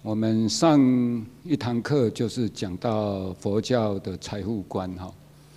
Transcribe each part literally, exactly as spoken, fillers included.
我们上一堂课就是讲到佛教的财富观哈。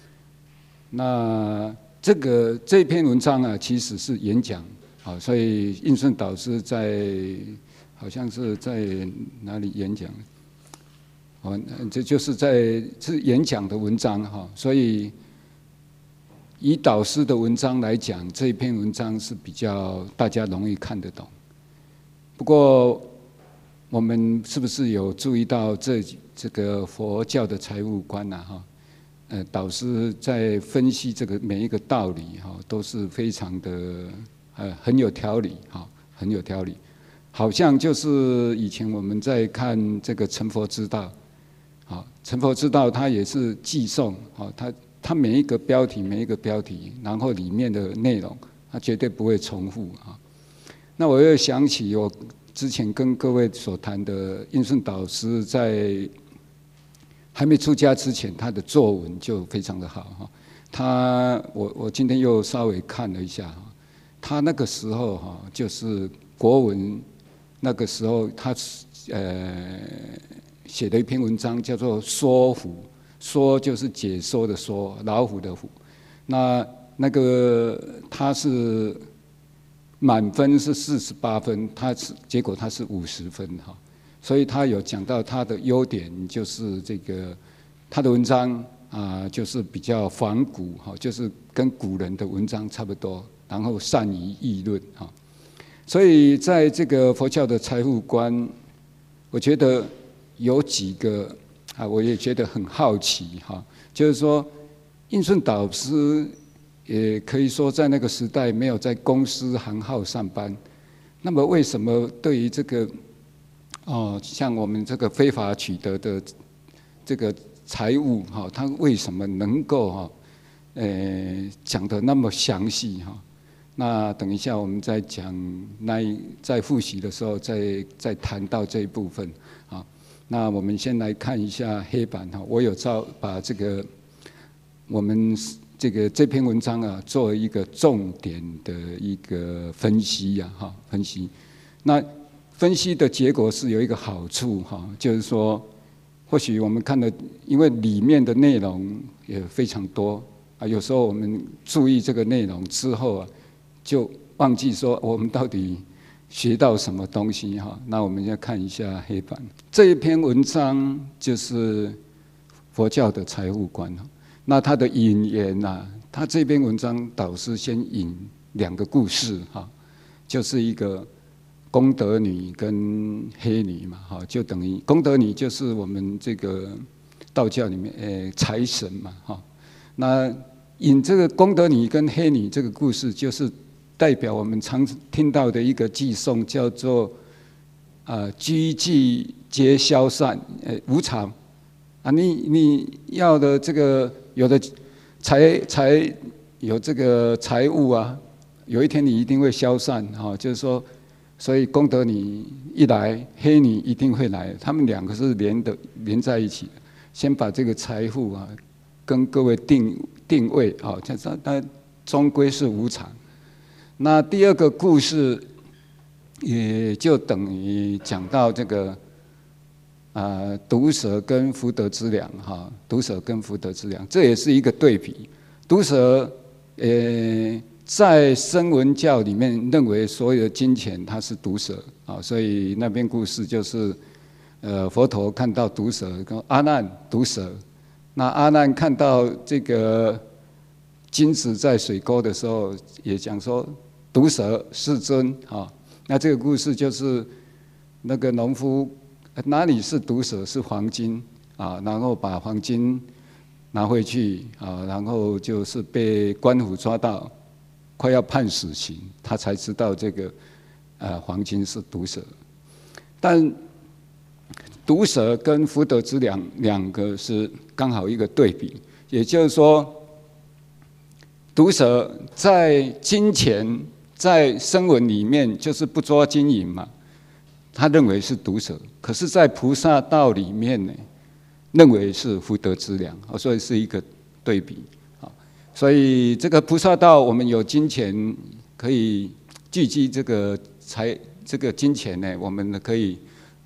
那这个这篇文章啊，其实是演讲啊，所以印顺导师在好像是在哪里演讲？哦，这就是在是演讲的文章哈，所以以导师的文章来讲，这一篇文章是比较大家容易看得懂。不过，我们是不是有注意到这这个佛教的财务观啊？哈，呃，导师在分析这个每一个道理哈，都是非常的呃很有条理哈，很有条理。好像就是以前我们在看这个成佛之道，好，成佛之道它也是寄送，好，它它每一个标题每一个标题，然后里面的内容，它绝对不会重复啊。那我又想起我之前跟各位所谈的印顺导师在还没出家之前，他的作文就非常的好哈。他我我今天又稍微看了一下哈，他那个时候哈就是国文，那个时候他呃写的一篇文章叫做《说服》，说就是解说的说，老虎的虎。那那个他是满分是四十八分，他是结果他是五十分哈，所以他有讲到他的优点，就是这个他的文章啊、呃，就是比较仿古哈，就是跟古人的文章差不多，然后善于议论哈。所以在这个佛教的财富观，我觉得有几个啊，我也觉得很好奇哈，就是说印顺导师也可以说在那个时代没有在公司行号上班，那么为什么对于这个哦，像我们这个非法取得的这个财物哈，他为什么能够哈，呃，讲得那么详细哈？那等一下我们再讲，那在复习的时候再再谈到这一部分啊。那我们先来看一下黑板哈，我有照把这个我们这个这篇文章啊，做一个重点的一个分析呀哈，分析。那分析的结果是有一个好处哈，就是说，或许我们看的，因为里面的内容也非常多啊，有时候我们注意这个内容之后啊，就忘记说我们到底学到什么东西哈。那我们要看一下黑板，这一篇文章就是佛教的财富观。那他的引言呐、啊，他这篇文章导师先引两个故事哈，就是一个功德女跟黑女嘛，哈，就等于功德女就是我们这个道教里面诶财神嘛，哈。那引这个功德女跟黑女这个故事，就是代表我们常听到的一个寄颂，叫做啊居济皆消散，诶无常啊，你你要的这个。有的财财有这个财物啊，有一天你一定会消散哈，就是说，所以功德你一来，黑你一定会来，他们两个是连的连在一起的。先把这个财富啊，跟各位定定位啊，它它终归是无常。那第二个故事，也就等于讲到这个。啊，毒蛇跟福德之粮哈，毒蛇跟福德之粮，这也是一个对比。毒蛇，呃，在声闻教里面认为所有的金钱它是毒蛇啊，所以那边故事就是，呃，佛陀看到毒蛇，跟阿难毒蛇，那阿难看到这个金子在水沟的时候，也讲说毒蛇世尊啊。那这个故事就是那个农夫。哪里是毒蛇？是黄金啊！然后把黄金拿回去啊，然后就是被官府抓到，快要判死刑，他才知道这个呃黄金是毒蛇。但毒蛇跟福德之粮两个是刚好一个对比，也就是说，毒蛇在金钱在声闻里面就是不捉金银嘛。他认为是毒蛇，可是，在菩萨道里面呢，认为是福德之粮，所以是一个对比。所以这个菩萨道，我们有金钱可以聚集这个财，这个金钱呢，我们可以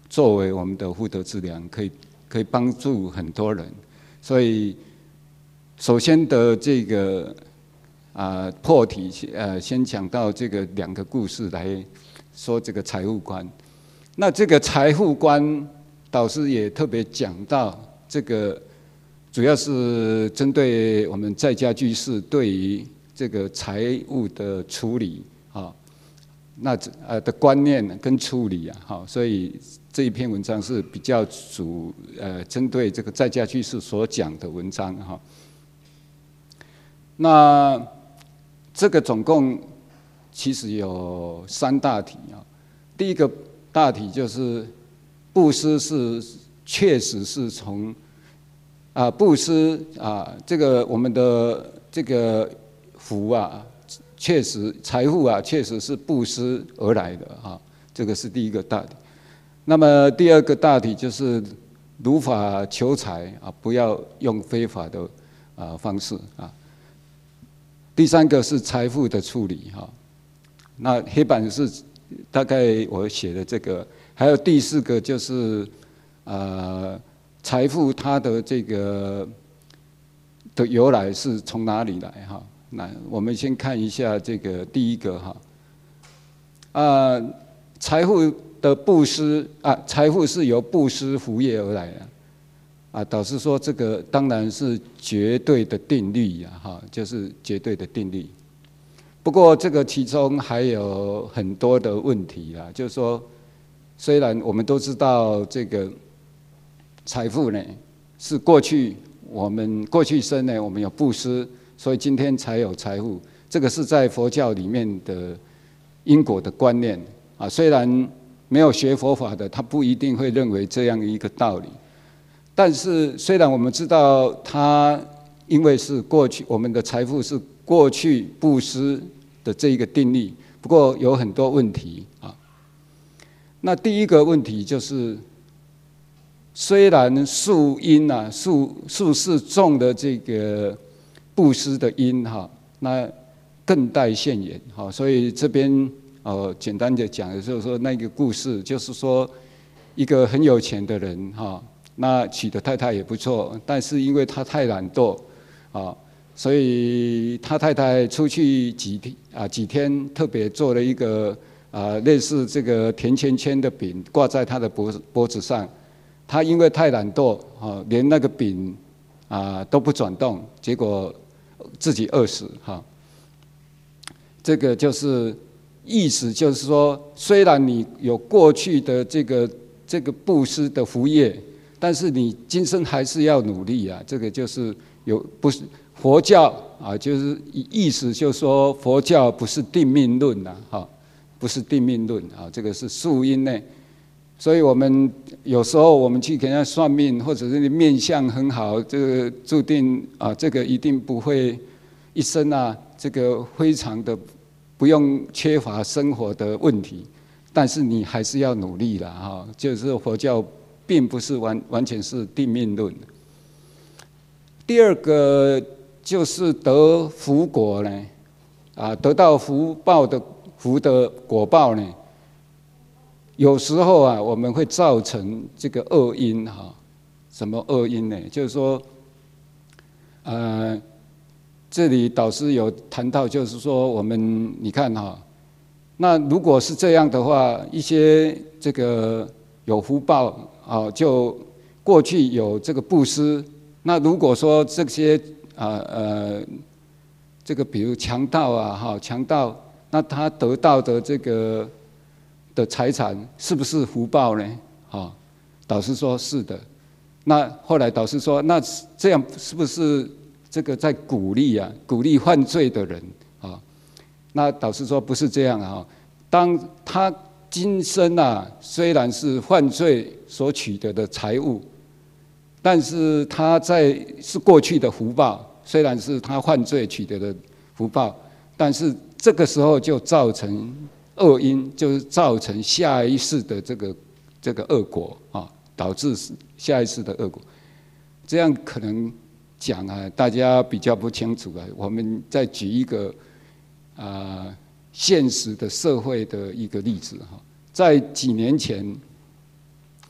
作为我们的福德资粮，可以可以帮助很多人。所以，首先的这个啊、呃、破题，呃，先讲到这个两个故事来说这个财富观。那这个财富观，导师也特别讲到这个，主要是针对我们在家居士对于这个财务的处理啊，那呃的观念跟处理啊，好，所以这一篇文章是比较主呃针对这个在家居士所讲的文章哈。那这个总共其实有三大题啊，第一个大题就是布施是确实是从啊布施啊这个我们的这个福啊，确实财富啊确实是布施而来的啊，这个是第一个大题。那么第二个大题就是如法求财啊，不要用非法的啊方式啊。第三个是财富的处理哈，那黑板是大概我写的这个，还有第四个就是呃财富它的这个的由来是从哪里来哈？那我们先看一下这个第一个哈，啊财富的布施啊，财富是由布施福业而来的。啊，导师说这个当然是绝对的定律呀，哈，就是绝对的定律。不过这个其中还有很多的问题啦，就是说，虽然我们都知道这个财富呢是过去我们过去生呢我们有布施，所以今天才有财富，这个是在佛教里面的因果的观念啊。虽然没有学佛法的，他不一定会认为这样一个道理。但是，虽然我们知道它因为是过去我们的财富是过去布施的这一个定律，不过有很多问题啊。那第一个问题就是，虽然树因啊，树树是种的这个布施的因哈，那更待现缘哈，所以这边呃简单的讲的就是说那个故事，就是说一个很有钱的人哈。那娶的太太也不错，但是因为他太懒惰，啊，所以他太太出去几天啊几天，特别做了一个啊类似这个甜圈圈的饼，挂在他的脖子脖子上。他因为太懒惰，啊，连那个饼啊都不转动，结果自己饿死哈。这个就是意思，就是说，虽然你有过去的这个这个布施的福业。但是你今生还是要努力啊！这个就是有不是佛教啊，就是意思就是说佛教不是定命论呐，哈，不是定命论啊，这个是宿因呢。所以我们有时候我们去给人家算命，或者是你面相很好，这个注定啊，这个一定不会一生啊，这个非常的不用缺乏生活的问题。但是你还是要努力了哈，就是佛教。并不是完完全是定命论。第二个就是得福果呢，啊，得到福报的福的果报呢，有时候啊，我们会造成这个恶因哈。什么恶因呢？就是说，呃，这里导师有谈到，就是说我们你看哈，那如果是这样的话，一些这个有福报。啊，就过去有这个布施，那如果说这些啊 呃, 呃这个比如强盗啊哈，强盗，那他得到的这个的财产是不是福报呢？啊，导师说是的。那后来导师说，那这样是不是这个在鼓励啊，鼓励犯罪的人啊？那导师说不是这样啊，当他。今生啊，虽然是犯罪所取得的财物，但是他在是过去的福报，虽然是他犯罪取得的福报，但是这个时候就造成恶因，就是造成下一世的这个这个恶果啊，导致下一世的恶果。这样可能讲啊，大家比较不清楚啊。我们再举一个啊。呃现实的社会的一个例子哈，在几年前，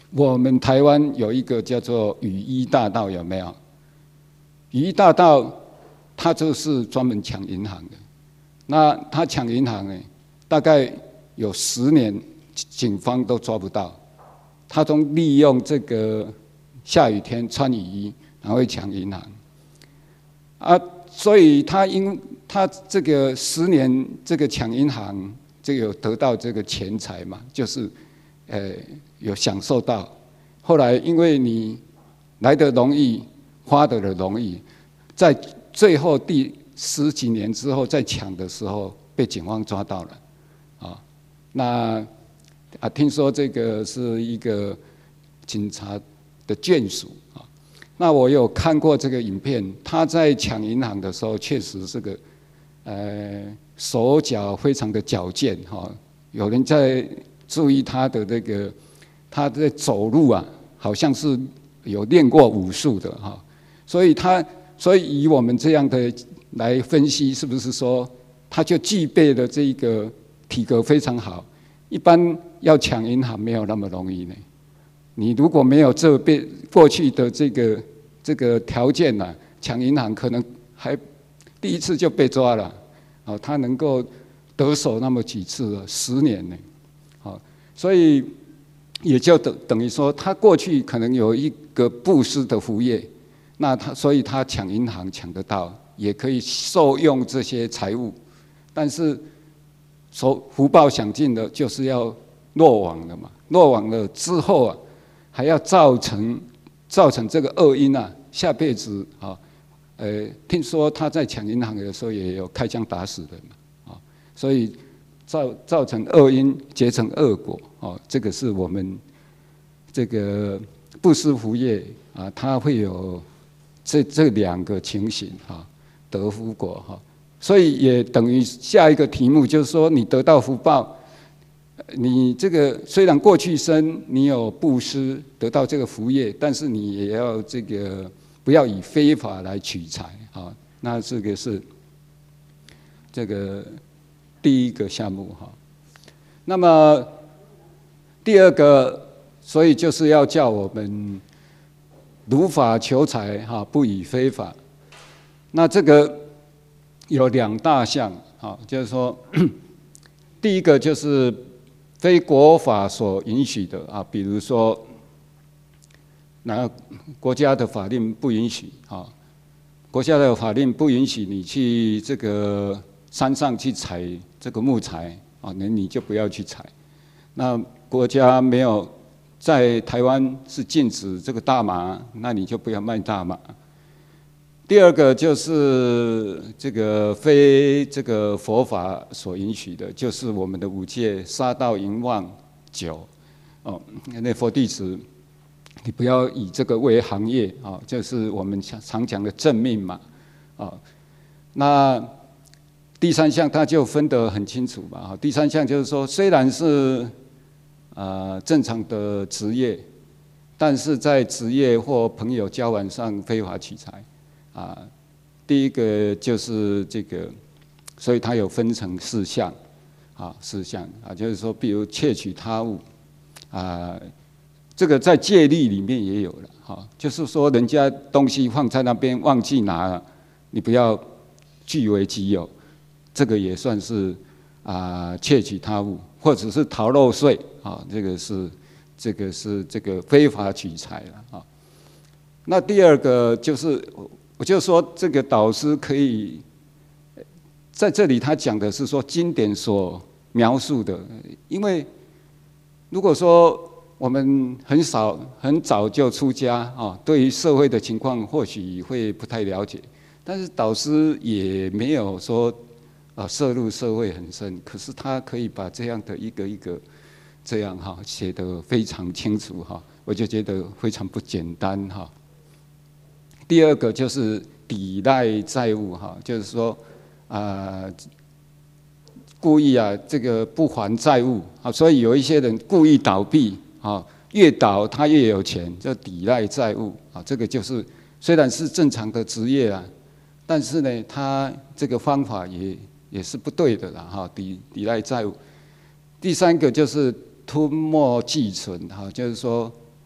我们台湾有一个叫做雨衣大盗，有没有？雨衣大盗他就是专门抢银行的。那他抢银行呢，大概有十年，警方都抓不到。他都利用这个下雨天穿雨衣，然后会抢银行。啊，所以他因他这个十年这个抢银行，这个有得到这个钱财嘛，就是呃。有享受到，后来因为你来得容易，花得的容易，在最后第十几年之后再抢的时候，被警方抓到了，啊，那啊听说这个是一个警察的眷属啊，那我有看过这个影片，他在抢银行的时候，确实是个呃手脚非常的矫健哈，有人在注意他的那个。他在走路啊，好像是有练过武术的哈，所以他所以以我们这样的来分析，是不是说他就具备了这个体格非常好？一般要抢银行没有那么容易呢。你如果没有这被过去的这个这个条件呢、啊，抢银行可能还第一次就被抓了。哦，他能够得手那么几次了，十年呢，好，所以。也就等等于说，他过去可能有一个布施的福业，那他所以他抢银行抢得到，也可以受用这些财物，但是所福报享尽了，就是要落网了嘛。落网了之后啊，还要造成造成这个恶因啊，下辈子啊，呃，听说他在抢银行的时候也有开枪打死人嘛，啊，所以。造造成恶因，结成恶果，哦，这个是我们这个布施福业啊，它会有这这两个情形哈，得福果哈，所以也等于下一个题目就是说，你得到福报，你这个虽然过去生你有布施得到这个福业，但是你也要这个不要以非法来取财啊，那这个是这个。第一个项目哈，那么第二个，所以就是要叫我们如法求财哈，不以非法。那这个有两大项哈，就是说，第一个就是非国法所允许的啊，比如说，那国家的法令不允许啊，国家的法令不允许你去这个山上去采。这个木材啊，那你就不要去采。那国家没有在台湾是禁止这个大麻，那你就不要卖大麻。第二个就是这个非这个佛法所允许的，就是我们的五戒：杀盗淫妄酒。哦，那佛弟子，你不要以这个为行业啊，就是我们常讲的正命嘛，啊，那。第三项他就分得很清楚嘛，第三项就是说，虽然是呃正常的职业，但是在职业或朋友交往上非法取财啊。第一个就是这个，所以它有分成四项啊，四项啊，就是说，比如窃取他物啊，这个在戒律里面也有了哈，就是说人家东西放在那边忘记拿了，你不要据为己有。这个也算是啊窃取他物，或者是逃漏税啊，这个是这个是这个非法取财了啊。那第二个就是，我就说这个导师可以在这里他讲的是说经典所描述的，因为如果说我们很少很早就出家啊，对于社会的情况或许会不太了解，但是导师也没有说。啊，涉入社会很深，可是他可以把这样的一个一个这样哈写得非常清楚哈，我就觉得非常不简单哈。第二个就是抵赖债务哈，就是说啊、呃、故意啊这个不还债务啊，所以有一些人故意倒闭啊，越倒他越有钱，就抵赖债务啊，这个就是虽然是正常的职业啊，但是呢，他这个方法也。也是不对的啦，哈，抵抵赖债务。第三个就是吞没寄存，哈，就是说，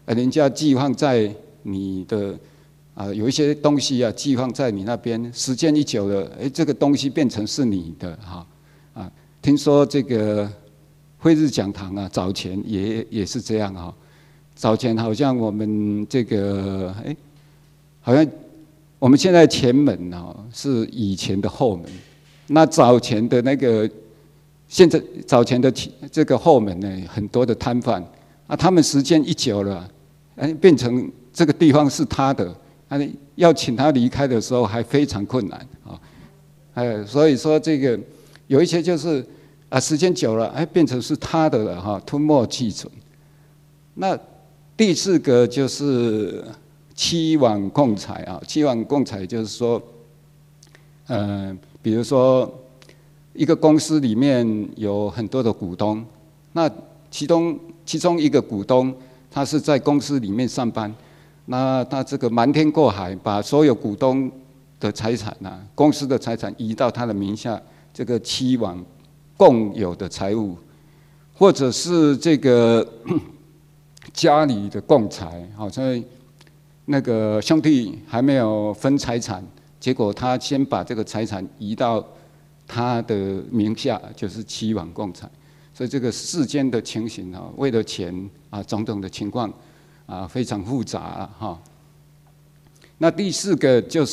呃，人家寄放在你的啊、呃，有一些东西啊，寄放在你那边，时间一久了，哎，这个东西变成是你的哈啊。听说这个慧日讲堂啊，早前也也是这样哈。早前好像我们这个哎，好像我们现在前门啊是以前的后门，那早前的那个。现在早前的这个后门呢，很多的摊贩啊，他们时间一久了，哎，变成这个地方是他的，啊，要请他离开的时候还非常困难啊，哎，所以说这个有一些就是啊，时间久了，哎，变成是他的了哈，吞没寄存。那第四个就是欺罔共财啊，欺罔共财就是说，呃，比如说。一个公司里面有很多的股东，那其中其中一个股东，他是在公司里面上班，那他这个瞒天过海，把所有股东的财产啊，公司的财产移到他的名下，这个欺罔共有的财物，或者是这个家里的共财，好像那个兄弟还没有分财产，结果他先把这个财产移到。他的名下就是欺罔共财，所以这个世间的情形啊，为了钱啊，种种的情况啊，非常复杂哈。那第四个就是，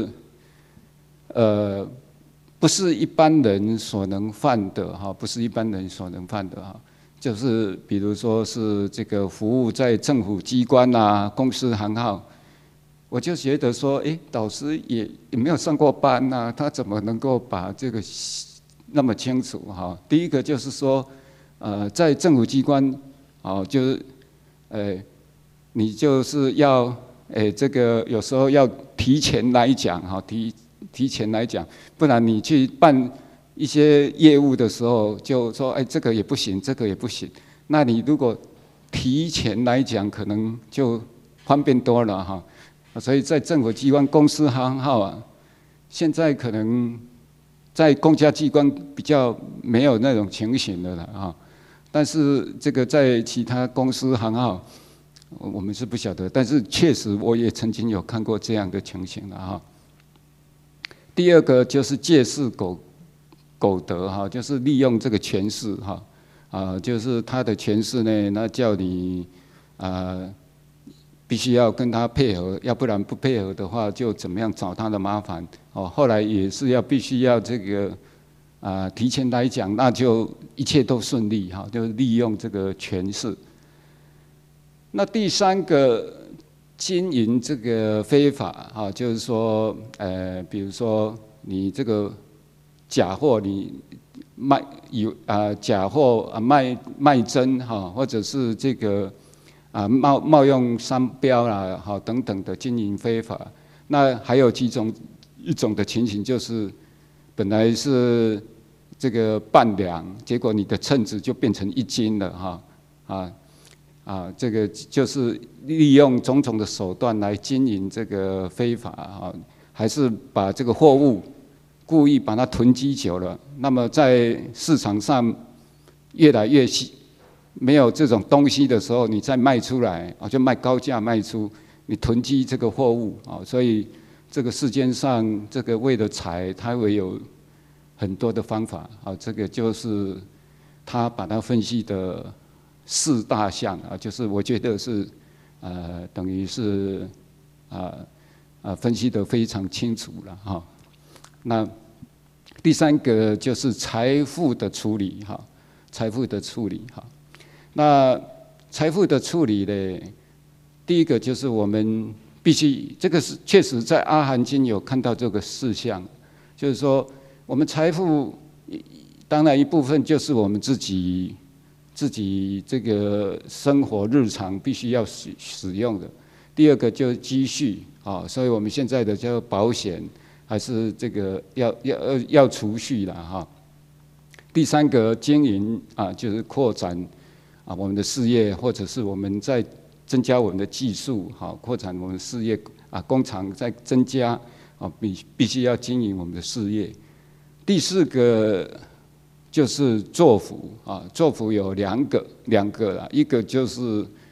呃，不是一般人所能犯的哈，不是一般人所能犯的哈，就是比如说是这个服务在政府机关啊、公司行号。我就觉得说，哎，导师也也没有上过班呐、啊，他怎么能够把这个那么清楚哈？第一个就是说，呃，在政府机关，哦，就是，呃，你就是要，哎，这个有时候要提前来讲哈，提提前来讲，不然你去办一些业务的时候，就说，哎，这个也不行，这个也不行。那你如果提前来讲，可能就方便多了哈。所以在政府机关、公司行号啊，现在可能在公家机关比较没有那种情形的了啊。但是这个在其他公司行号，我们是不晓得。但是确实我也曾经有看过这样的情形了哈。第二个就是借势苟苟得哈，就是利用这个权势哈啊，就是他的权势呢，那叫你啊。必须要跟他配合，要不然不配合的话，就怎么样找他的麻烦哦。后来也是要必须要这个啊、呃，提前来讲，那就一切都顺利哈，就利用这个权势。那第三个经营这个非法哈，就是说呃，比如说你这个假货你卖有啊假货啊卖卖真哈，或者是这个。啊，冒冒用商标啦，好等等的经营非法。那还有几种一种的情形，就是本来是这个半两，结果你的称值就变成一斤了哈啊啊，这个就是利用种种的手段来经营这个非法啊，还是把这个货物故意把它囤积久了，那么在市场上越来越细。没有这种东西的时候，你再卖出来啊，就卖高价卖出，你囤积这个货物啊，所以这个世间上这个为了财，它会有很多的方法啊，这个就是他把它分析的四大项啊，就是我觉得是呃等于是啊啊分析的非常清楚了哈。那第三个就是财富的处理哈，财富的处理哈。那财富的处理呢？第一个就是我们必须，这个是确实在阿含经有看到这个事项，就是说我们财富当然一部分就是我们自己自己这个生活日常必须要使使用的。第二个就是积蓄啊，所以我们现在的叫保险，还是这个要要要储蓄了哈。第三个经营啊，就是扩展。啊，我们的事业，或者是我们在增加我们的技术，好扩展我们的事业啊，工厂在增加啊，必必须要经营我们的事业。第四个就是作福啊，作福有两个两个啦，一个就是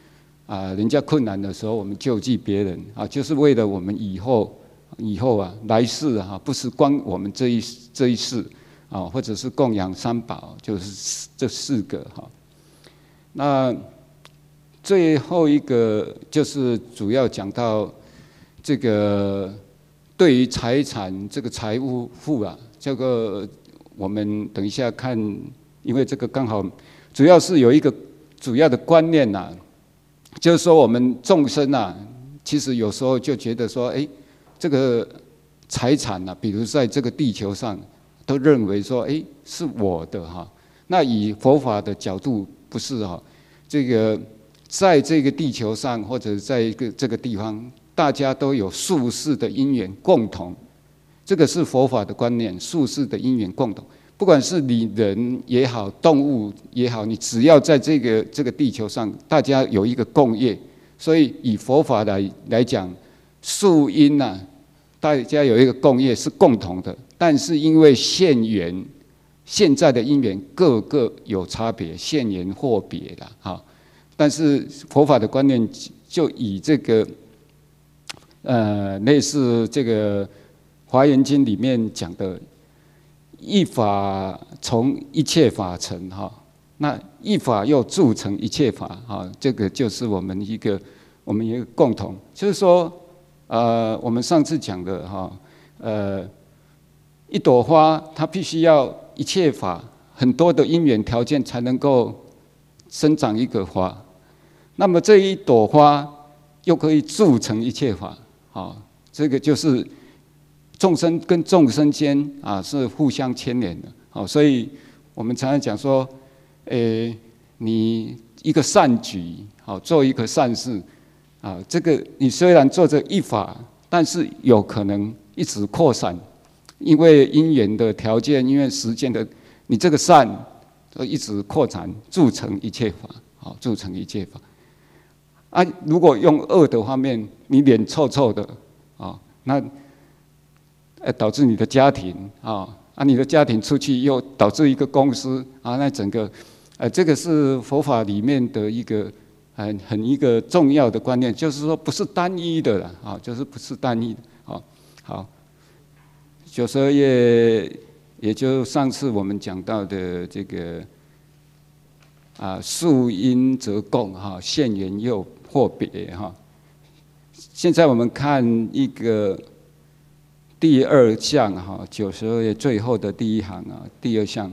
啊，人家困难的时候，我们救济别人啊，就是为了我们以后以后啊来世啊，不是光我们这一这一世啊，或者是供养三宝，就是这四个哈。那最后一个就是主要讲到这个对于财产这个财务富啊，这个我们等一下看，因为这个刚好主要是有一个主要的观念呐、啊。就是说，我们众生啊，其实有时候就觉得说，哎，这个财产啊，比如在这个地球上，都认为说，哎，是我的哈。那以佛法的角度，不是哈。这个在这个地球上，或者在一个这个地方，大家都有宿世的因缘共同，这个是佛法的观念，宿世的因缘共同。不管是你人也好，动物也好，你只要在这个这个地球上，大家有一个共业，所以以佛法来来讲，宿因呐，大家有一个共业是共同的，但是因为现缘，现在的因缘各个有差别，现缘或别啦，哈。但是佛法的观念就以这个，呃，类似这个《华严经》里面讲的。一法从一切法成哈，那一法又铸成一切法哈，这个就是我们一个我们一个共同，就是说，呃，我们上次讲的哈，呃，一朵花它必须要一切法很多的因缘条件才能够生长一个花，那么这一朵花又可以铸成一切法，啊，这个就是。众生跟众生间啊是互相牵连的，好，所以我们常常讲说，诶，你一个善举，好，做一个善事，啊，这个你虽然做着一法，但是有可能一直扩散，因为因缘的条件，因为时间的，你这个善，一直扩展，铸成一切法，好，铸成一切法。啊，如果用恶的方面，你脸臭臭的，啊，那。呃，导致你的家庭啊，啊，你的家庭出去又导致一个公司啊，那整个，呃，这个是佛法里面的一个很很一个重要的观念，就是说不是单一的啦，啊，就是不是单一的，好，好，九十二页，也就上次我们讲到的这个啊，宿因则共哈，现缘又或别哈。现在我们看一个。第二项哈，九十二页最后的第一行啊，第二项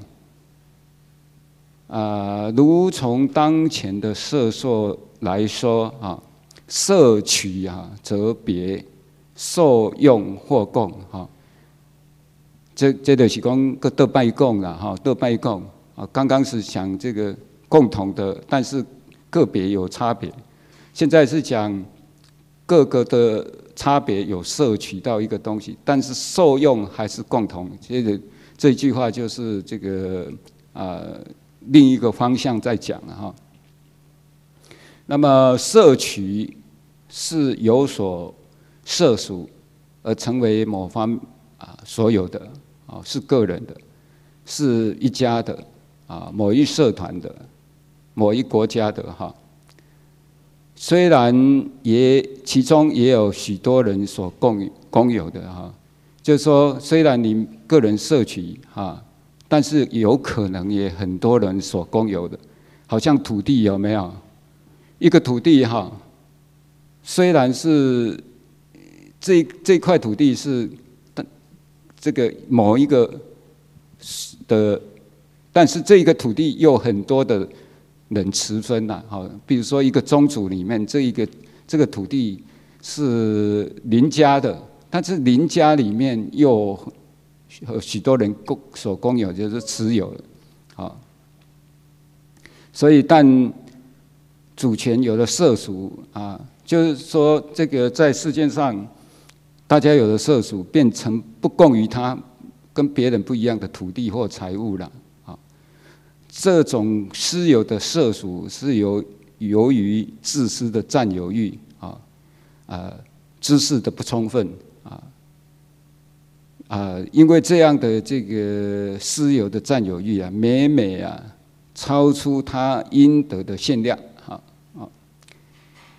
啊，如从当前的摄受来说啊，摄取啊则别，受用或共哈。这这就是讲个得拜共啦哈，得拜共啊。刚刚是讲这个共同的，但是个别有差别。现在是讲各个的。差别有摄取到一个东西，但是受用还是共同。这个这句话就是这个啊、呃、另一个方向在讲了哈。那么摄取是有所摄属而成为某方啊所有的啊，是个人的，是一家的啊，某一社团的，某一国家的哈。虽然也其中也有许多人所共共有的哈，就是说虽然你个人摄取哈，但是有可能也很多人所共有的，好像土地有没有？一个土地哈，虽然是这这块土地是这个某一个的，但是这一个土地又很多的。人持分呐，好，比如说一个宗族里面，这一个这个土地是邻家的，但是邻家里面又有许多人共所共有，就是持有的，好，所以但主权有了涉属啊，就是说这个在世界上，大家有了涉属，变成不共于他跟别人不一样的土地或财物了。这种私有的涉属是由由于自私的占有欲啊，呃，知识的不充分啊，啊，因为这样的这个私有的占有欲啊，每每啊超出他应得的限量啊啊，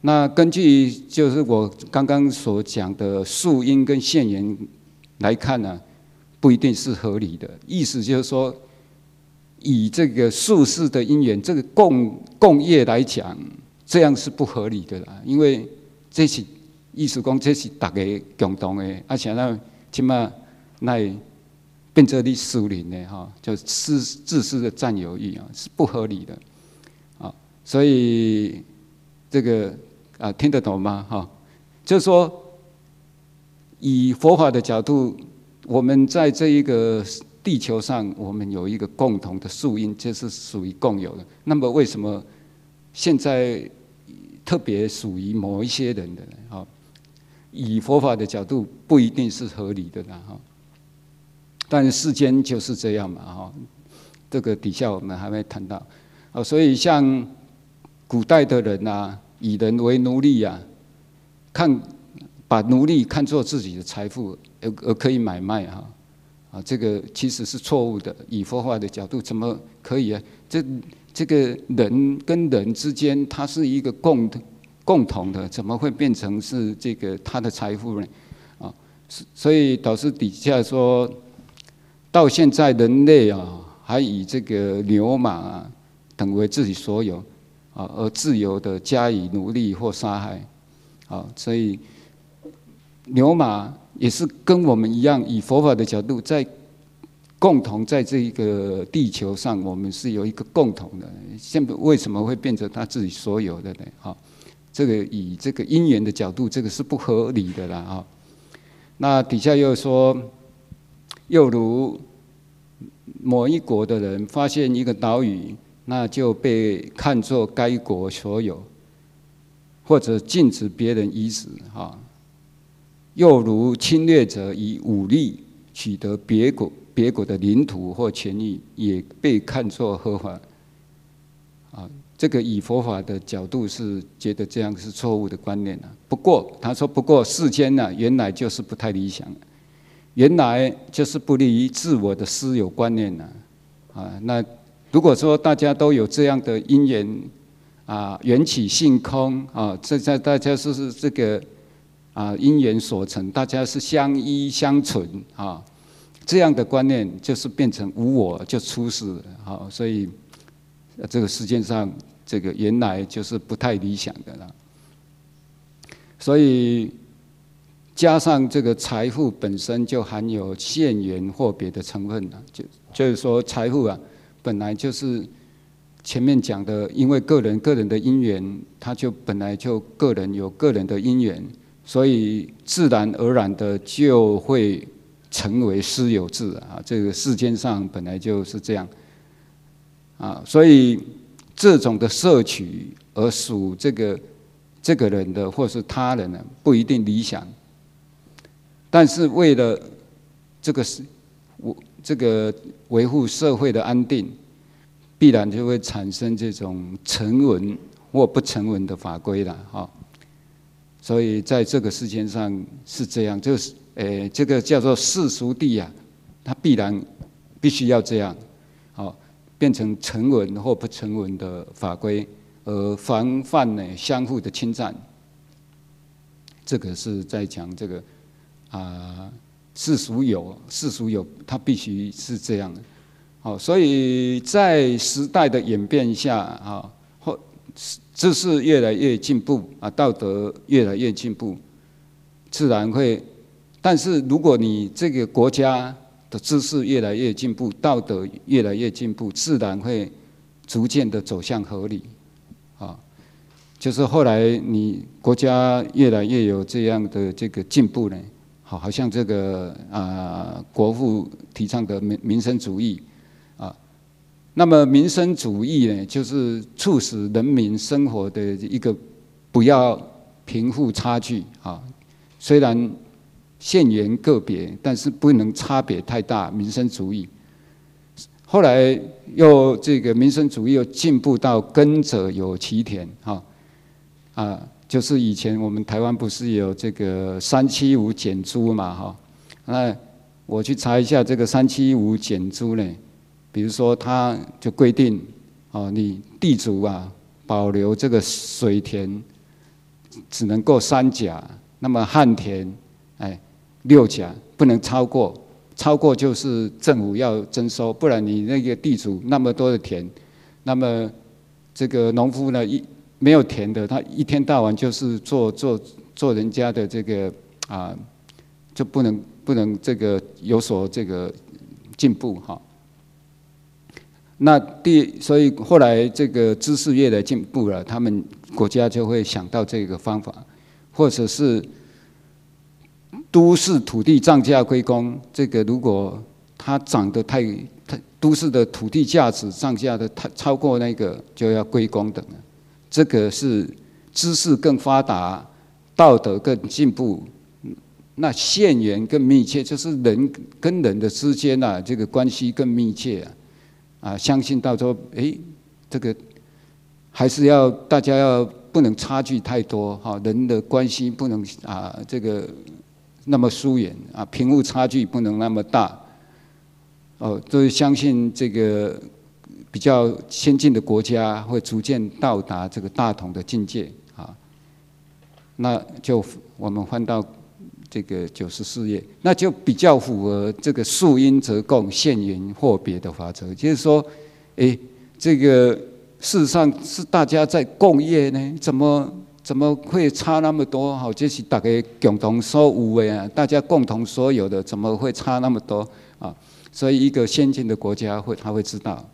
那根据就是我刚刚所讲的树因跟现缘来看呢、啊，不一定是合理的。意思就是说，以这个术士的因缘，这个共共业来讲，这样是不合理的啦。因为这是意思讲，这是大家共同的，而且那起码那变成你私人的哈，就自自私的占有欲啊，是不合理的啊。所以这个。啊，听得懂吗？哈，就是说，以佛法的角度，我们在这一个地球上，我们有一个共同的树因，这是属于共有的。那么，为什么现在特别属于某一些人的？哈，以佛法的角度，不一定是合理的啦，哈。但是世间就是这样嘛，哈。这个底下我们还会谈到，啊，所以像古代的人啊。以人为奴隶啊，看把奴隶看作自己的财富，而而可以买卖哈啊，这个其实是错误的。以佛法的角度，怎么可以啊？这这个人跟人之间，它是一个共共同的，怎么会变成是这个他的财富呢？啊，所以导师底下说，到现在人类啊，还以这个牛马啊等为自己所有。啊，而自由的加以奴隶或杀害，啊，所以牛马也是跟我们一样，以佛法的角度，在共同在这个地球上，我们是有一个共同的。现在为什么会变成他自己所有的呢？哈，这个以这个因缘的角度，这个是不合理的啦，哈。那底下又说，又如某一国的人发现一个岛屿。那就被看作该国所有，或者禁止别人移植哈。又如侵略者以武力取得别国别国的领土或权益，也被看作合法。啊，这个以佛法的角度是觉得这样是错误的观念啊。不过他说，不过世间呢、啊，原来就是不太理想，原来就是不利于自我的私有观念呢、啊。啊，那。如果说大家都有这样的因缘啊，缘起性空啊，这在大家是这个啊因缘所成，大家是相依相存啊，这样的观念就是变成无我，就出世了啊。所以这个世界上这个原来就是不太理想的了。所以加上这个财富本身就含有现缘或别的成分了，就就是说财富啊。本来就是前面讲的，因为个人个人的因缘，他就本来就个人有个人的因缘，所以自然而然的就会成为私有制啊。这个世间上本来就是这样啊，所以这种的摄取而属这个这个人的或是他人的不一定理想，但是为了这个是我。这个维护社会的安定，必然就会产生这种成文或不成文的法规了，哈。所以在这个世界上是这样，就是诶，这个叫做世俗谛啊，它必然必须要这样，好，变成成文或不成文的法规，而防范呢相互的侵占。这个是在讲这个啊。呃世俗有，世俗有，它必须是这样的。好，所以在时代的演变下，啊，或知识越来越进步啊，道德越来越进步，自然会。但是如果你这个国家的知识越来越进步，道德越来越进步，自然会逐渐的走向合理。啊，就是后来你国家越来越有这样的这个进步呢。好，好像这个啊、呃，国父提倡的民民生主义啊，那么民生主义呢，就是促使人民生活的一个不要贫富差距啊。虽然现缘个别，但是不能差别太大。民生主义后来又这个民生主义又进步到耕者有其田哈啊。就是以前我们台湾不是有这个三七五减租嘛，哈，那我去查一下这个三七五减租呢，比如说它就规定，哦，你地主啊保留这个水田， 只能够三甲，那么旱田，哎，六甲不能超过，超过就是政府要征收，不然你那个地主那么多的田，那么这个农夫呢一没有田的，他一天到晚就是做做做人家的这个啊，就不能不能这个有所这个进步哈。那第所以后来这个知识越来进步了，他们国家就会想到这个方法，或者是都市土地涨价归公，这个如果它涨得太太都市的土地价值涨价的太超过那个，就要归公等了。这个是知识更发达，道德更进步，那县缘更密切，就是人跟人的之间啊，这个关系更密切啊。啊，相信到时候，哎，这个还是要大家要不能差距太多哈，人的关系不能啊这个那么疏远啊，贫富差距不能那么大。哦，就是相信这个比较先进的国家会逐渐到达这个大同的境界啊。那就我们翻到这个九十四页，那就比较符合这个树因则共，现缘或别的法则。就是说，哎，这个事实上是大家在共业呢，怎么怎么会差那么多？好，这是大家共同所有的啊，大家共同所有的，怎么会差那么多啊？所以一个先进的国家会他会知道。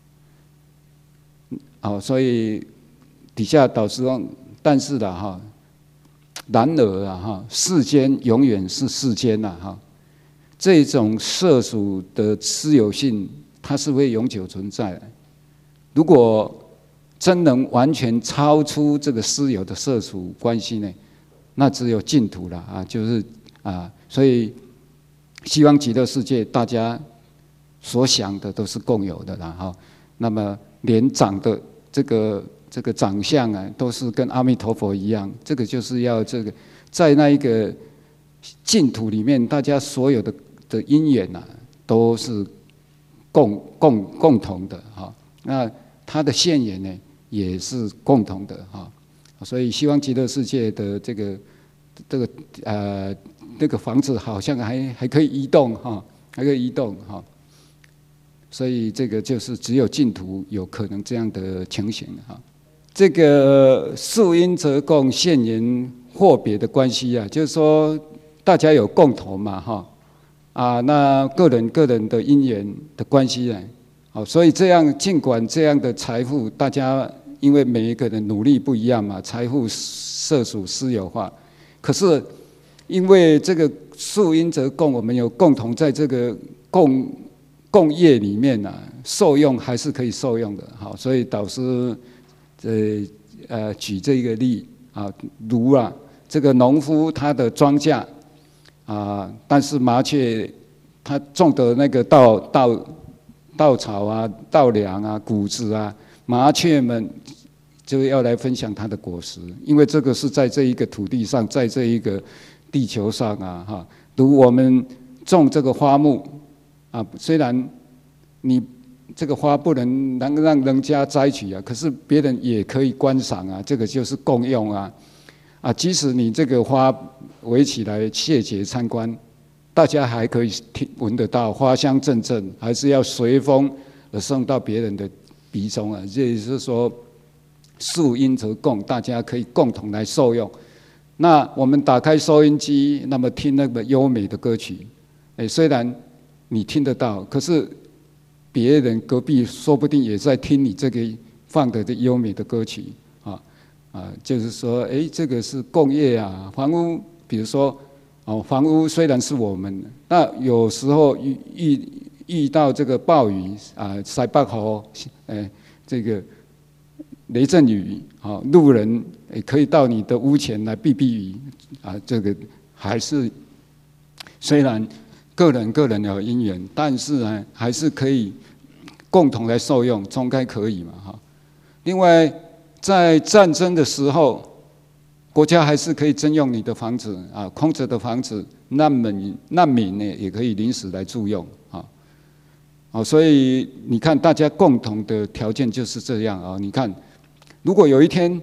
好，所以底下导师说，但是的哈。然而啊，哈，世间永远是世间呐，哈，这种涉属的私有性，它是会永久存在的。如果真能完全超出这个私有的涉属关系呢，那只有净土了啊，就是啊，所以西方极乐世界大家所想的都是共有的啦，哈。那么连长的这个。这个长相啊，都是跟阿弥陀佛一样。这个就是要这个在那一个净土里面，大家所有的的因缘啊，都是共共共同的哈。那它的现缘呢，也是共同的哈。所以西方极乐世界的这个这个呃那个房子好像还还可以移动哈，还可以移动哈。所以这个就是只有净土有可能这样的情形哈。这个树因则共，现缘或别的关系啊，就是说大家有共同嘛，哈啊，那个人个人的因缘的关系啊，好，所以这样尽管这样的财富，大家因为每一个人努力不一样嘛，财富涉属私有化，可是因为这个树因则共，我们有共同在这个共共业里面啊，受用还是可以受用的，好，所以导师。呃呃，举这个例啊，如啊，这个农夫他的庄稼啊，但是麻雀他种的那个稻稻稻草啊、稻粮啊、谷子啊，麻雀们就要来分享它的果实，因为这个是在这一个土地上，在这一个地球上啊，哈，如我们种这个花木啊，虽然你。这个花不能能让人家摘取啊，可是别人也可以观赏啊，这个就是共用啊，啊，即使你这个花围起来谢节参观，大家还可以听闻得到花香阵阵，还是要随风而送到别人的鼻中啊。这也就是说，树因则共，大家可以共同来受用。那我们打开收音机，那么听那个优美的歌曲，哎，虽然你听得到，可是。别人隔壁说不定也在听你这个放的这优美的歌曲啊啊，就是说，哎，这个是共业啊。房屋，比如说，哦，房屋虽然是我们，那有时候遇遇遇到这个暴雨啊，塞北河，哎，这个雷阵雨啊，路人也可以到你的屋前来避避雨啊，这个还是虽然。个人个人有因缘，但是呢，还是可以共同来受用，总该可以嘛哈。另外，在战争的时候，国家还是可以征用你的房子啊，空着的房子，难民难民呢也可以临时来住用啊。哦，所以你看，大家共同的条件就是这样啊。你看，如果有一天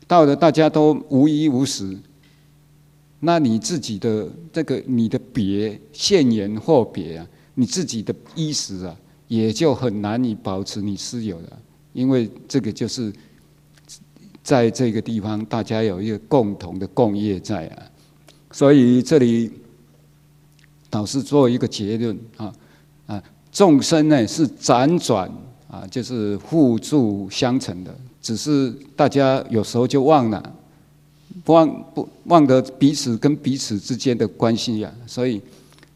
到了大家都无衣无食，那你自己的这个你的别现言或别啊，你自己的衣食啊，也就很难以保持你私有的，因为这个就是在这个地方大家有一个共同的共业在啊，所以这里导师做一个结论啊啊，众生呢是辗转啊，就是互助相成的，只是大家有时候就忘了，忘不忘得彼此跟彼此之间的关系啊，所以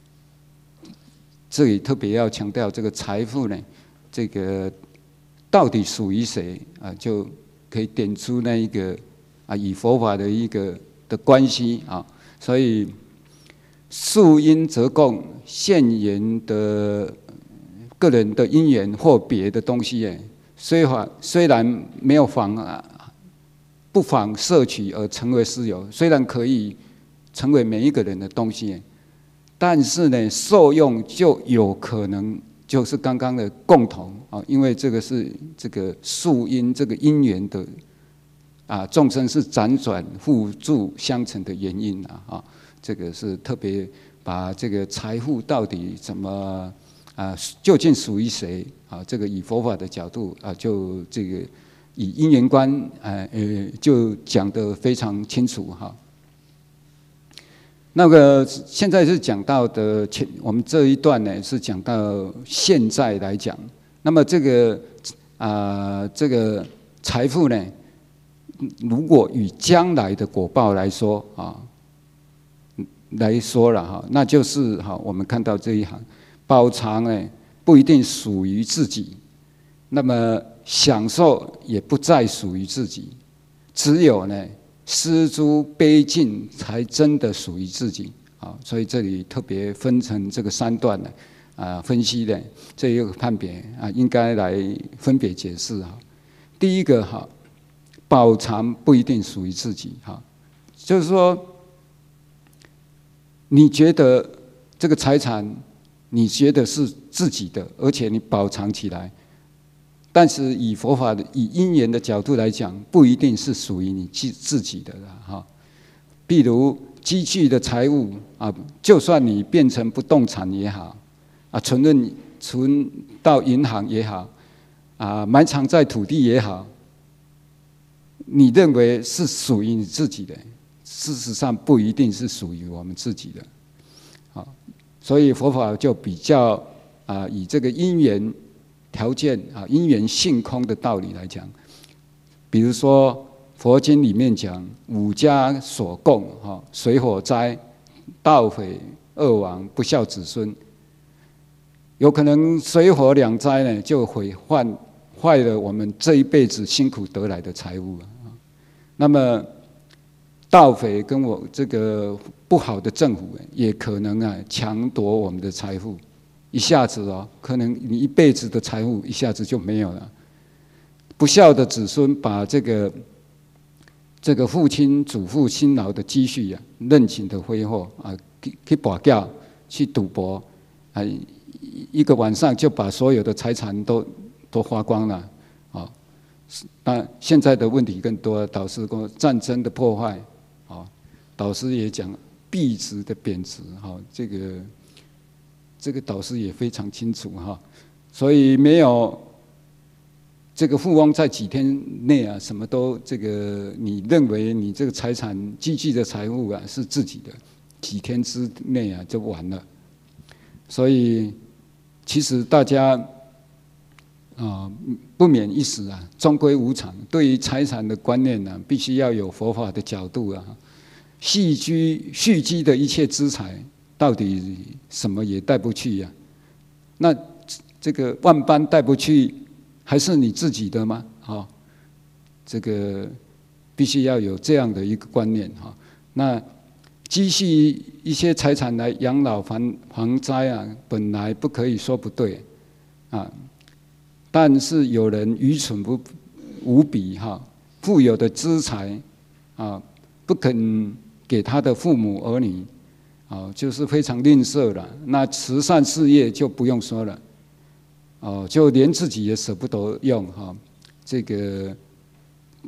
这里特别要强调这个财富呢，这个到底属于谁啊，就可以点出那一个啊，以佛法的一个的关系啊，所以树因则共，现言的个人的因缘或别的东西，哎，虽然虽然没有妨啊，不妨摄取而成为私有，虽然可以成为每一个人的东西，但是呢，受用就有可能就是刚刚的共同啊，因为这个是这个树因这个因缘的啊，众生是辗转互助相成的原因啊，啊，这个是特别把这个财富到底怎么啊，究竟属于谁啊？这个以佛法的角度啊，就这个以因缘观啊呃，就讲得非常清楚哈。那个现在是讲到的前，我们这一段呢是讲到现在来讲，那么这个啊、呃、这个财富呢，如果与将来的果报来说啊来说了哈，那就是哈我们看到这一行，宝藏呢不一定属于自己，那么享受也不再属于自己，只有呢。施诸悲尽才真的属于自己啊，所以这里特别分成这个三段呢，啊，分析的这一个判别啊，应该来分别解释哈。第一个哈，宝藏不一定属于自己哈，就是说，你觉得这个财产，你觉得是自己的，而且你保藏起来。但是以佛法的以因缘的角度来讲，不一定是属于你自自己的了哈。譬如积聚的财物啊，就算你变成不动产也好，啊，存任存到银行也好，啊，埋藏在土地也好，你认为是属于你自己的，事实上不一定是属于我们自己的。好，所以佛法就比较啊，以这个因缘。条件啊，因缘性空的道理来讲，比如说佛经里面讲五家所供哈，水火灾、盗匪、恶王、不孝子孙，有可能水火两灾呢，就毁坏坏了我们这一辈子辛苦得来的财物啊。那么盗匪跟我这个不好的政府，也可能啊抢夺我们的财富。一下子哦，可能你一辈子的财富一下子就没有了。不孝的子孙把这个这个父亲、祖父辛劳的积蓄啊，任情的挥霍啊，去去bỏ掉，去赌博啊，一个晚上就把所有的财产都都花光了啊。那现在的问题更多，导致过战争的破坏啊，导师也讲币值的贬值哈，这个。这个导师也非常清楚哈，所以没有这个富翁在几天内啊，什么都这个你认为你这个财产积聚的财富啊是自己的，几天之内啊就完了。所以其实大家啊不免一时啊，终归无常。对于财产的观念呢、啊，必须要有佛法的角度啊，蓄积蓄积的一切资财。到底什么也带不去呀、啊？那这个万般带不去，还是你自己的吗？哈，这个必须要有这样的一个观念哈。那积蓄一些财产来养老防防灾啊，本来不可以说不对啊，但是有人愚蠢不无比哈，富有的资财啊，不肯给他的父母儿女。哦，就是非常吝啬了。那慈善事业就不用说了，哦，就连自己也舍不得用哈。这个，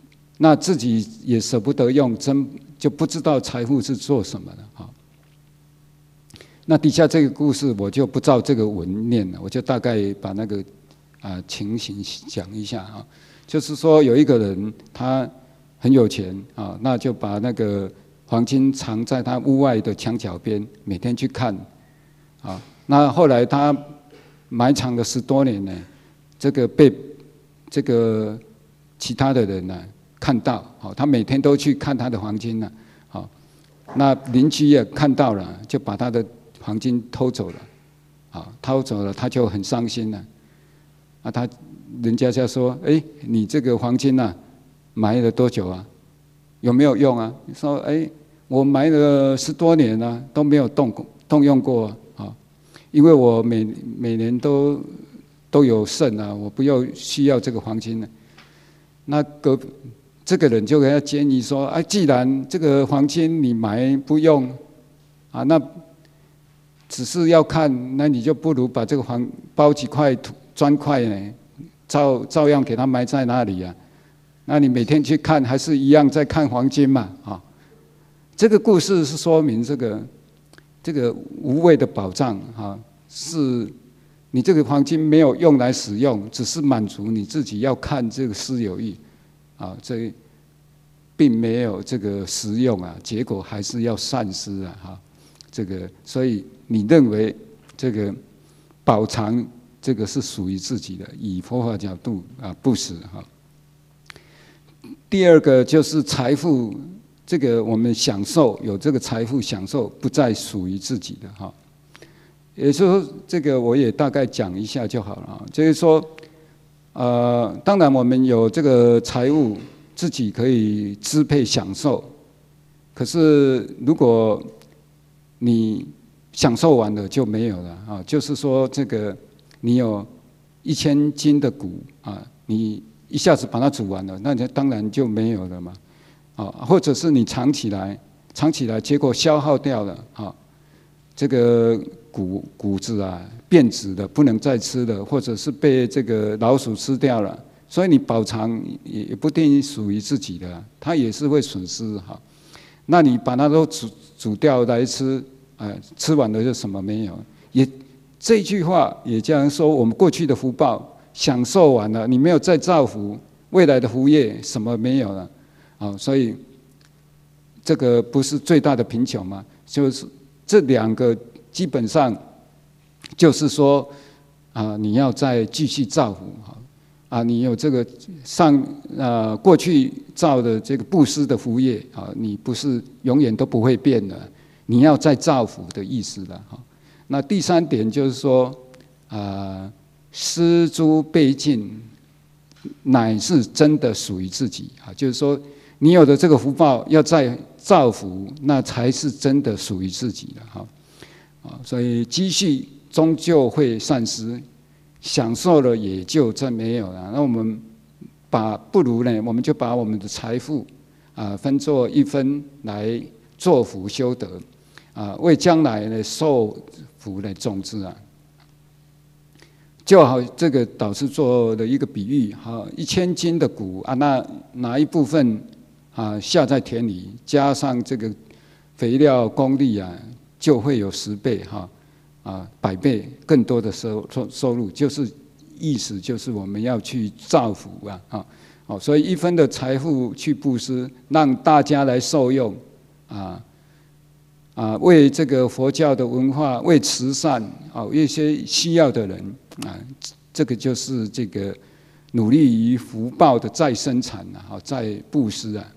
那自己也舍不得用，真就不知道财富是做什么的哈。那底下这个故事我就不照这个文念了，我就大概把那个啊、呃、情形讲一下哈。就是说有一个人他很有钱啊，那就把那个黄金藏在他屋外的墙角边，每天去看啊。那后来他埋藏了十多年呢，这个被这个其他的人呢看到，好，他每天都去看他的黄金呢，好，那邻居也看到了，就把他的黄金偷走了，啊，偷走了，他就很伤心了。啊，他人家就说：“哎，你这个黄金啊，埋了多久啊？有没有用啊？”你说：“哎，我埋了十多年了、啊，都没有动动用过啊，啊因为我每每年都都有剩啊，我不要需要这个黄金了。”那隔这个人就给他建议说：“哎，既然这个黄金你埋不用啊，那只是要看，那你就不如把这个黄包几块土砖块呢，照照样给它埋在那里啊。那你每天去看，还是一样在看黄金嘛啊。”这个故事是说明这个这个无谓的宝藏啊，是你这个黄金没有用来使用，只是满足你自己要看这个私有欲啊，这并没有这个实用啊，结果还是要散失啊哈。这个，所以你认为这个宝藏这个是属于自己的，以佛法角度啊，不是哈。第二个就是财富，这个我们享受有这个财富享受，不再属于自己的哈。也就是说，这个我也大概讲一下就好了啊。就是说，呃，当然我们有这个财物，自己可以支配享受，可是如果你享受完了就没有了啊！就是说，这个你有一千斤的谷啊，你一下子把它煮完了，那就当然就没有了嘛。啊，或者是你藏起来，藏起来，结果消耗掉了啊，这个谷谷子啊变质了，不能再吃了，或者是被这个老鼠吃掉了，所以你保藏也不一定属于自己的，它也是会损失哈。那你把它都煮煮掉来吃。呃，吃完了就什么没有，也这句话也这样说，我们过去的福报享受完了，你没有再造福，未来的福业什么没有了，啊，所以这个不是最大的贫穷吗？就是这两个基本上就是说啊，你要再继续造福啊，你有这个上呃过去造的这个布施的福业啊，你不是永远都不会变的。你要再造福的意思了哈。那第三点就是说，啊、呃，施诸备尽，乃是真的属于自己啊。就是说，你有的这个福报要再造福，那才是真的属于自己的哈。啊，所以积蓄终究会散失，享受了也就真没有了。那我们把不如呢，我们就把我们的财富啊分作一分来做福修德。啊，为将来的受福的种子啊，就好这个导师做的一个比喻哈，一千斤的谷啊，那哪一部分啊下在田里，加上这个肥料功力啊，就会有十倍哈啊百倍更多的收收入，就是意思就是我们要去造福啊啊，哦，所以一分的财富去布施，让大家来受用啊。啊，为这个佛教的文化，为慈善啊，为一些需要的人啊，这个就是这个努力于福报的再生产啊，再布施啊。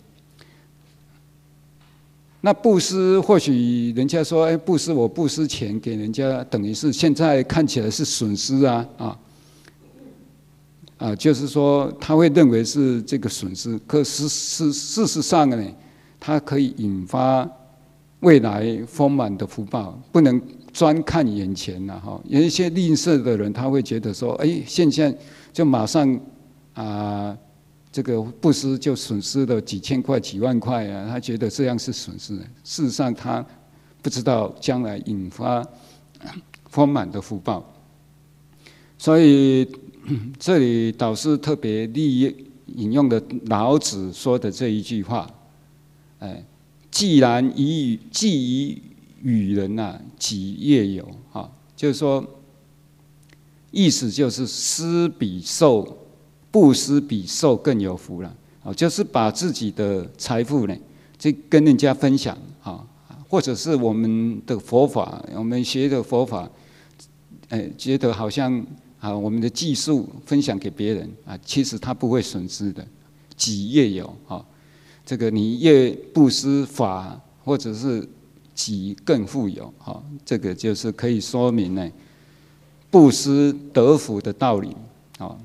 那布施或许人家说，哎，布施我布施钱给人家，等于是现在看起来是损失啊啊啊，就是说他会认为是这个损失，可是事事实上呢，它可以引发未来丰满的福报，不能专看眼前了哈。有一些吝啬的人，他会觉得说：“哎，现在就马上啊、呃，这个布施就损失了几千块、几万块啊。”他觉得这样是损失。事实上，他不知道将来引发丰满的福报。所以这里导师特别利引用的老子说的这一句话，哎，既然以与既以与人啊，己业有啊，就是说，意思就是施比受，布施比受更有福了。啊，就是把自己的财富呢，去跟人家分享啊，或者是我们的佛法，我们学的佛法，哎，觉得好像啊，我们的技术分享给别人啊，其实他不会损失的。己越有啊，这个你越布施法，或者是己更富有啊，这个就是可以说明呢，布施得福的道理啊。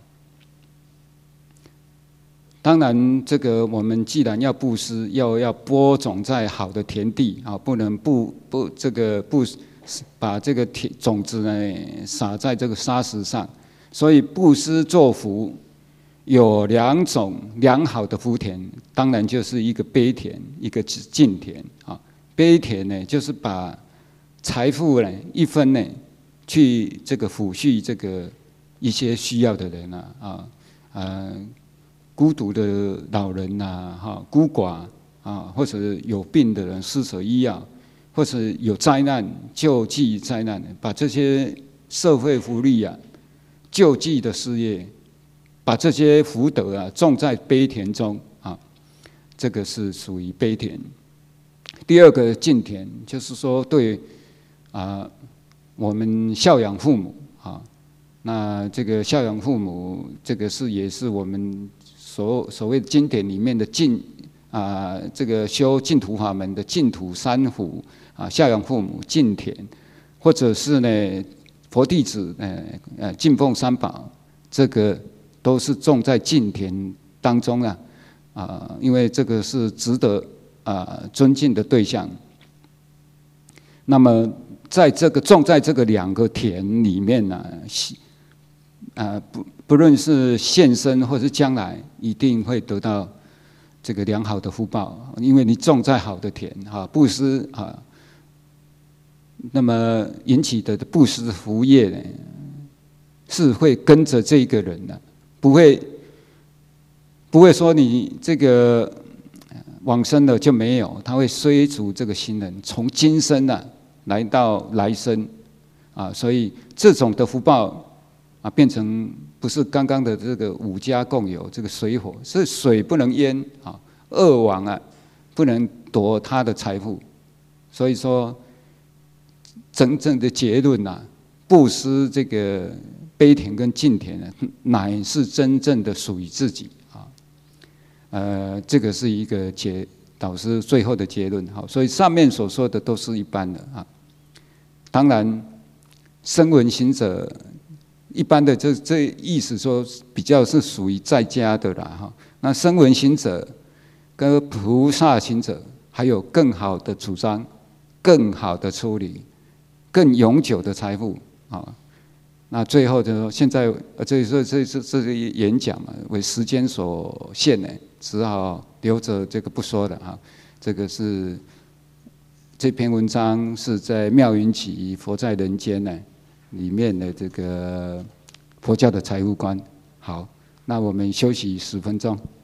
当然，这个我们既然要布施，要要播种在好的田地啊，不能不不这个不把这个田种子呢撒在这个沙石上。所以布施作福有两种良好的福田，当然就是一个悲田，一个敬田啊。悲田呢，就是把财富呢一分呢去这个抚恤这个一些需要的人啊啊呃。孤独的老人呐、啊，哈，孤寡啊，或者有病的人施舍医药，或者有灾难救济灾难，把这些社会福利啊、救济的事业，把这些福德啊种在悲田中啊，这个是属于悲田。第二个敬田，就是说对啊，我们孝养父母啊，那这个孝养父母，这个是也是我们。所所谓经典里面的净啊，这个修净土法门的净土三福啊，孝养父母、敬田，或者是呢佛弟子呃呃敬奉三宝，这个都是种在敬田当中啊啊，因为这个是值得啊尊敬的对象。那么在这个种在这个两个田里面呢、啊，啊不。不论是现生或是将来，一定会得到这个良好的福报，因为你种在好的田哈，布施啊，那么引起的布施福业呢，是会跟着这个人的，不会不会说你这个往生了就没有，他会追逐这个新人，从今生啊来到来生啊，所以这种的福报啊，变成。不是刚刚的这个五家共有这个水火，是水不能淹啊，恶王啊不能夺他的财富，所以说真正的结论呐、啊，布施这个悲田跟敬田呢，乃是真正的属于自己啊，呃，这个是一个结导师最后的结论。好，所以上面所说的都是一般的啊，当然声闻行者。一般的这这意思说比较是属于在家的啦哈，那声闻行者跟菩萨行者还有更好的主张、更好的处理、更永久的财富啊。那最后就说，现在这这这这这个演讲嘛，为时间所限呢，只好留着这个不说了啊。这个是这篇文章是在妙云集佛在人间呢。里面的这个佛教的财富观，好，那我们休息十分钟。